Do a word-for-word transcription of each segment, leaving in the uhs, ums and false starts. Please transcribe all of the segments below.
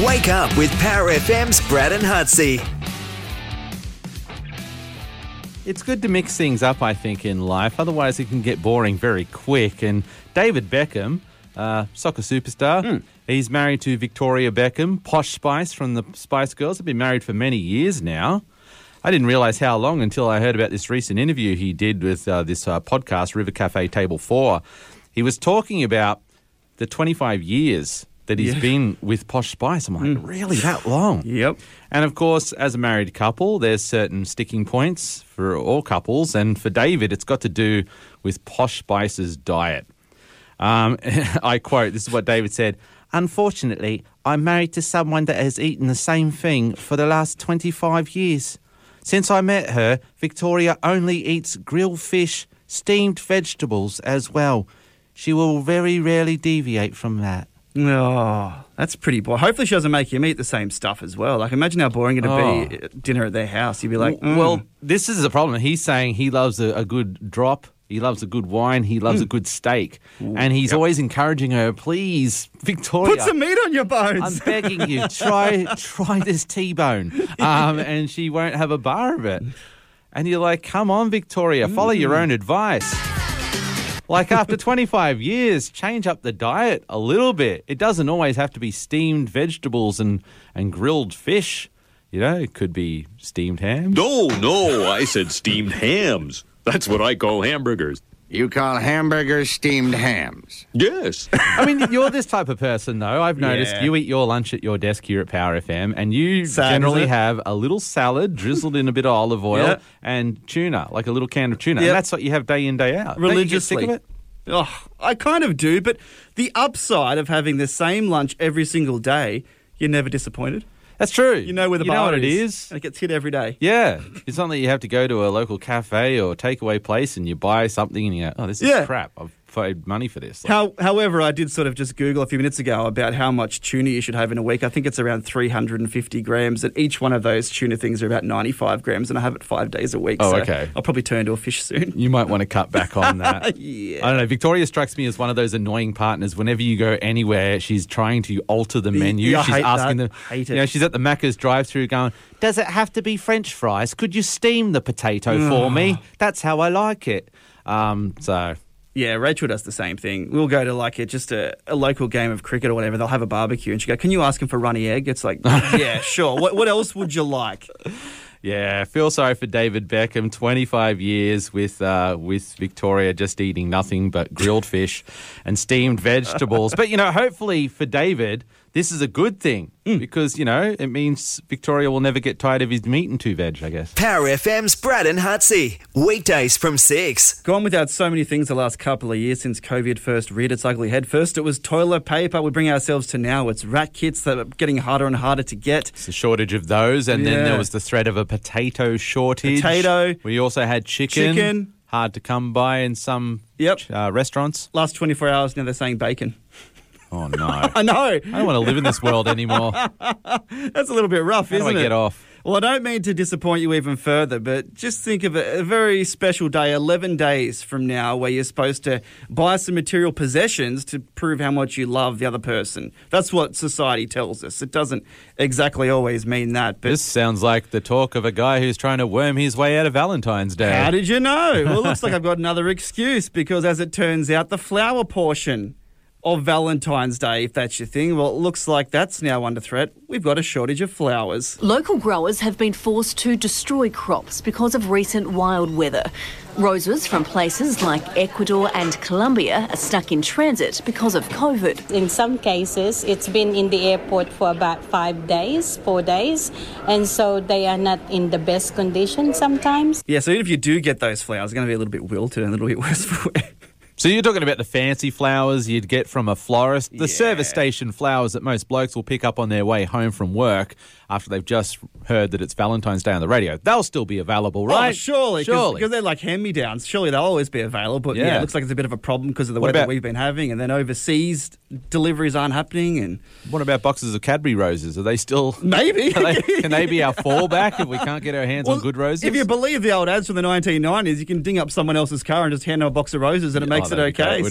Wake up with Power F M's Brad and Hutsy. It's good to mix things up, I think, in life. Otherwise, it can get boring very quick. And David Beckham, uh, soccer superstar, mm. he's married to Victoria Beckham, Posh Spice from the Spice Girls. They've been married for many years now. I didn't realise how long until I heard about this recent interview he did with uh, this uh, podcast, River Cafe Table four. He was talking about the twenty-five years that he's yeah. been with Posh Spice. I'm like, mm. really, that long? Yep. And, of course, as a married couple, there's certain sticking points for all couples. And for David, it's got to do with Posh Spice's diet. Um, I quote, this is what David said, "Unfortunately, I'm married to someone that has eaten the same thing for the last twenty-five years. Since I met her, Victoria only eats grilled fish, steamed vegetables as well. She will very rarely deviate from that." Oh, that's pretty boring. Hopefully she doesn't make him eat the same stuff as well. Like, imagine how boring it would oh. be at dinner at their house. You'd be like, mm. Well, this is the problem. He's saying he loves a, a good drop. He loves a good wine. He loves mm. a good steak. Ooh, and he's yep. always encouraging her, please, Victoria. Put some meat on your bones. I'm begging you, try try this T-bone. Um, and she won't have a bar of it. And you're like, come on, Victoria, follow mm. your own advice. Like, after twenty-five years, change up the diet a little bit. It doesn't always have to be steamed vegetables and, and grilled fish. You know, it could be steamed ham. No, no, I said steamed hams. That's what I call hamburgers. You call hamburgers steamed hams? Yes. I mean, you're this type of person, though. I've noticed Yeah. you eat your lunch at your desk here at Power F M, and you Sad, generally is it? have a little salad drizzled in a bit of olive oil Yeah. and tuna, like a little can of tuna. Yep. And that's what you have day in, day out. Don't you get Religiously. sick of it? Oh, I kind of do, but the upside of having the same lunch every single day, you're never disappointed. That's true. You know where the you bar know what it is. is. And it gets hit every day. Yeah. It's not that you have to go to a local cafe or takeaway place and you buy something and you go, oh, this is Yeah. crap. I've paid money for this. Like, How, however, I did sort of just Google a few minutes ago about how much tuna you should have in a week. I think it's around three hundred fifty grams, and each one of those tuna things are about ninety-five grams, and I have it five days a week. Oh, so okay. I'll probably turn to a fish soon. you might want to cut back on that. Yeah. I don't know. Victoria strikes me as one of those annoying partners. Whenever you go anywhere, she's trying to alter the menu. Yeah, I she's hate asking that. them. Hate it. You know, she's at the Macca's drive-through going, "Does it have to be French fries? Could you steam the potato for me? That's how I like it." Um, so. Yeah, Rachel does the same thing. We'll go to like a, just a, a local game of cricket or whatever. They'll have a barbecue and she go, "Can you ask him for runny egg?" It's like, yeah, sure. What what else would you like? Yeah, I feel sorry for David Beckham. twenty-five years with uh, with Victoria just eating nothing but grilled fish and steamed vegetables. But, you know, hopefully for David, this is a good thing mm. because, you know, it means Victoria will never get tired of his meat and two veg, I guess. Power F M's Brad and Hutsy. Weekdays from six. Gone without so many things the last couple of years since COVID first reared its ugly head. First, it was toilet paper. We bring ourselves to now. It's rat kits that are getting harder and harder to get. It's a shortage of those. And Yeah. then there was the threat of a potato shortage. Potato. We also had chicken. Chicken. Hard to come by in some Yep. uh, restaurants. Last twenty-four hours, now they're saying bacon. Oh, no. I know. I don't want to live in this world anymore. That's a little bit rough, How do isn't I it? get off? Well, I don't mean to disappoint you even further, but just think of a, a very special day, eleven days from now, where you're supposed to buy some material possessions to prove how much you love the other person. That's what society tells us. It doesn't exactly always mean that. But This sounds like the talk of a guy who's trying to worm his way out of Valentine's Day. how did you know? Well, it looks like I've got another excuse because, as it turns out, the flower portion of Valentine's Day, if that's your thing, well, it looks like that's now under threat. We've got a shortage of flowers. Local growers have been forced to destroy crops because of recent wild weather. Roses from places like Ecuador and Colombia are stuck in transit because of COVID. In some cases, it's been in the airport for about five days, four days, and so they are not in the best condition sometimes. Yeah, so even if you do get those flowers, they're going to be a little bit wilted and a little bit worse for wear. So you're talking about the fancy flowers you'd get from a florist, the Yeah. service station flowers that most blokes will pick up on their way home from work after they've just heard that it's Valentine's Day on the radio. They'll still be available, right? Oh, surely. Surely. Because they're like hand-me-downs. Surely they'll always be available. But yeah. Yeah. it looks like it's a bit of a problem because of the What weather about- we've been having. And then overseas, deliveries aren't happening. And What about boxes of Cadbury roses? Are they still... maybe. Are they, can they be our fallback if we can't get our hands Well, on good roses? If you believe the old ads from the nineteen nineties, you can ding up someone else's car and just hand them a box of roses and it Yeah, makes oh, it that'd be okay. great, wouldn't so it?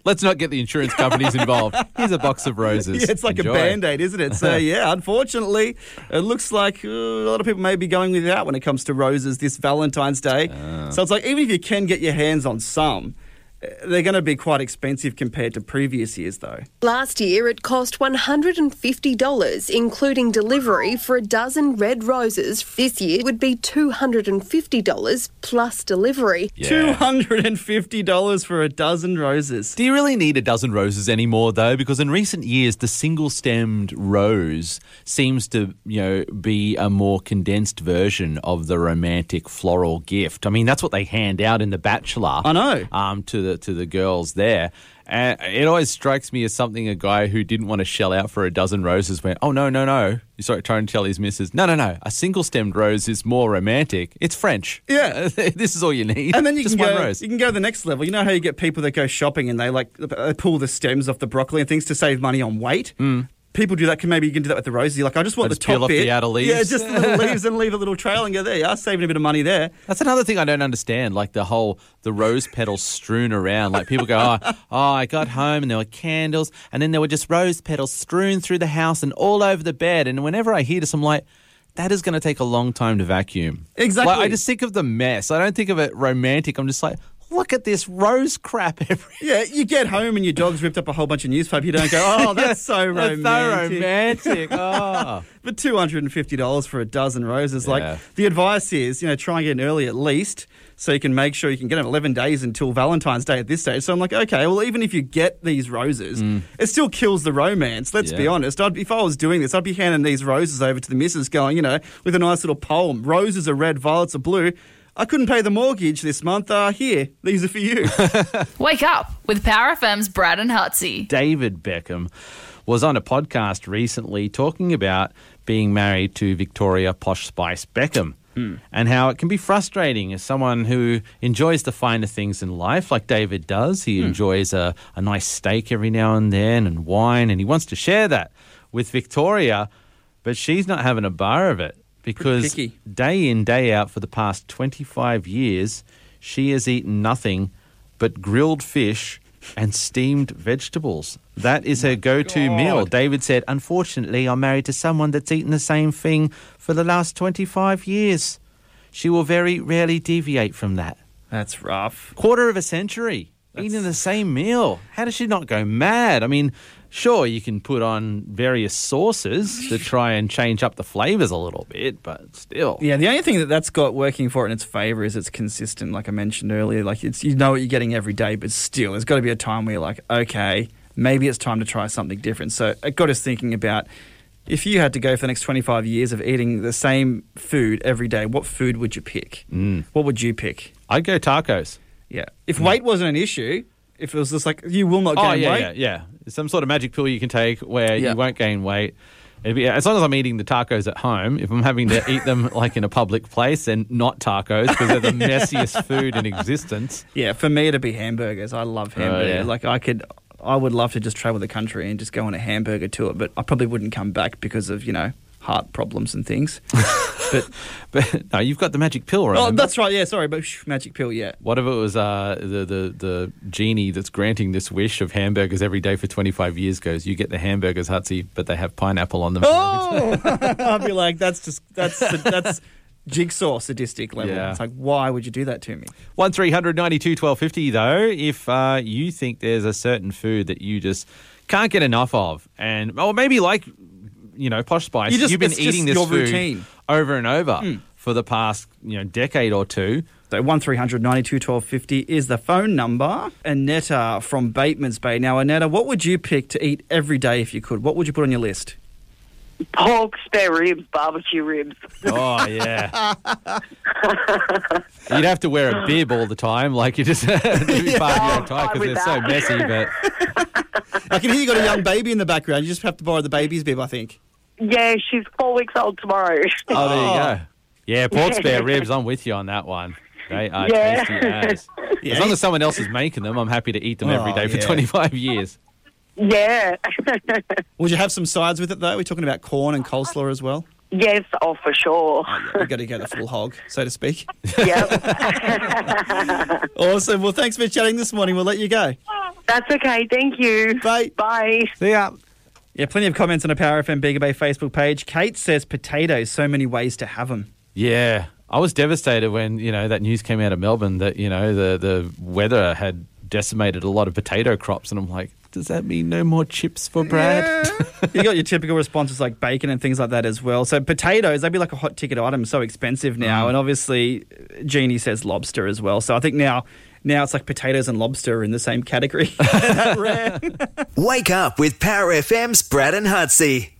Let's not get the insurance companies involved. Here's a box of roses. Yeah, it's like Enjoy. a Band-Aid, isn't it? So, yeah, unfortunately, it looks like uh, a lot of people may be going without when it comes to roses this Valentine's Day. Ah. So it's like, even if you can get your hands on some, uh, they're going to be quite expensive compared to previous years, though. Last year, it cost one hundred fifty dollars, including delivery, for a dozen red roses. This year would be two hundred fifty dollars plus delivery. Yeah. two hundred fifty dollars for a dozen roses. Do you really need a dozen roses anymore, though? Because in recent years, the single-stemmed rose seems to, you know, be a more condensed version of the romantic floral gift. I mean, that's what they hand out in The Bachelor. I know. Um, to the to the girls there. And it always strikes me as something a guy who didn't want to shell out for a dozen roses went, oh, no, no, no. You start trying to tell his missus, no, no, no. A single-stemmed rose is more romantic. It's French. Yeah. This is all you need. And then you Just can one go. rose. You can go to the next level. You know how you get people that go shopping and they like they pull the stems off the broccoli and things to save money on weight. Mm. People do that. Can maybe you can do that with the roses. You're like, I just want I just the top peel off bit. the outer leaves. Yeah, just the little leaves and leave a little trail and go there. You are saving a bit of money there. That's another thing I don't understand, like the whole, the rose petals strewn around. Like people go, oh, oh, I got home and there were candles and then there were just rose petals strewn through the house and all over the bed. And whenever I hear this, I'm like, that is going to take a long time to vacuum. Exactly. Like, I just think of the mess. I don't think of it romantic. I'm just like, look at this rose crap everywhere. Yeah, you get home and your dog's ripped up a whole bunch of newspaper. You don't go, oh, that's so romantic. That's so romantic. Oh. But two hundred fifty dollars for a dozen roses. Yeah. Like, the advice is, you know, try and get in early at least so you can make sure you can get them eleven days until Valentine's Day at this stage. So I'm like, okay, well, even if you get these roses, Mm. it still kills the romance. Let's be Yeah. honest. I'd, if I was doing this, I'd be handing these roses over to the missus going, you know, with a nice little poem. Roses are red, violets are blue. I couldn't pay the mortgage this month. Uh, here, these are for you. Wake up with Power F M's Brad and Hutsy. David Beckham was on a podcast recently talking about being married to Victoria Posh Spice Beckham mm. and how it can be frustrating as someone who enjoys the finer things in life, like David does. He mm. enjoys a, a nice steak every now and then and wine, and he wants to share that with Victoria, but she's not having a bar of it. Because day in, day out for the past twenty-five years, she has eaten nothing but grilled fish and steamed vegetables. That is her go-to God. meal. David said, unfortunately, I'm married to someone that's eaten the same thing for the last twenty-five years. She will very rarely deviate from that. That's rough. Quarter of a century, That's... eating the same meal. How does she not go mad? I mean... Sure, you can put on various sauces to try and change up the flavours a little bit, but still. Yeah, the only thing that that's got working for it in its favour is it's consistent, like I mentioned earlier. Like, it's you know what you're getting every day, but still, there's got to be a time where you're like, okay, maybe it's time to try something different. So it got us thinking about, if you had to go for the next twenty-five years of eating the same food every day, what food would you pick? Mm. What would you pick? I'd go tacos. Yeah. If mm. weight wasn't an issue... If it was just like, you will not gain oh, yeah, weight. yeah, yeah. Some sort of magic pill you can take where yeah. you won't gain weight. It'd be, as long as I'm eating the tacos at home, if I'm having to eat them like in a public place, then not tacos because they're the messiest food in existence. Yeah, for me it'd be hamburgers. I love hamburgers. Oh, yeah. Like I could, I would love to just travel the country and just go on a hamburger tour, but I probably wouldn't come back because of, you know, heart problems and things. But but no, you've got the magic pill, right? Oh, that's right. Yeah, sorry, but shh, magic pill. Yeah. What if it was uh, the the the genie that's granting this wish of hamburgers every day for twenty-five years goes, you get the hamburgers, Hutsy, but they have pineapple on them. Oh, I'd be like, that's just that's that's jigsaw sadistic level. Yeah. It's like, why would you do that to me? One three hundred ninety-two twelve fifty though, if uh, you think there's a certain food that you just can't get enough of, and or maybe like. You know, Posh Spice, you just, you've been it's eating just this your food routine. over and over mm. for the past, you know, decade or two. So one three hundred ninety-two twelve fifty is the phone number. Annetta from Batemans Bay. Now, Annetta, what would you pick to eat every day if you could? What would you put on your list? Pork, spare ribs, barbecue ribs. Oh, yeah. You'd have to wear a bib all the time, like you just have to be part of your own time because they're so messy, but... I can hear you got a young baby in the background. You just have to borrow the baby's bib, I think. Yeah, she's four weeks old tomorrow. Oh, there you go. Yeah, pork spare ribs, I'm with you on that one. They are yeah. tasty as. Yeah. As long as someone else is making them, I'm happy to eat them every Oh, day for yeah. twenty-five years. Yeah. Would you have some sides with it, though? We're talking about corn and coleslaw as well. Yes, oh, for sure. Oh, yeah, you've got to go the full hog, so to speak. Yep. Awesome. Well, thanks for chatting this morning. We'll let you go. That's okay. Thank you. Bye. Bye. See ya. Yeah, plenty of comments on the Power F M Bega Bay Facebook page. Kate says potatoes, so many ways to have them. Yeah. I was devastated when, you know, that news came out of Melbourne that, you know, the, the weather had decimated a lot of potato crops. And I'm like, does that mean no more chips for Brad? Yeah. You got your typical responses like bacon and things like that as well. So potatoes, they'd be like a hot ticket item, so expensive now. Mm. And obviously, Jeannie says lobster as well. So I think now... Now it's like potatoes and lobster in the same category. Rare. Wake up with Power F M's Brad and Hutsy.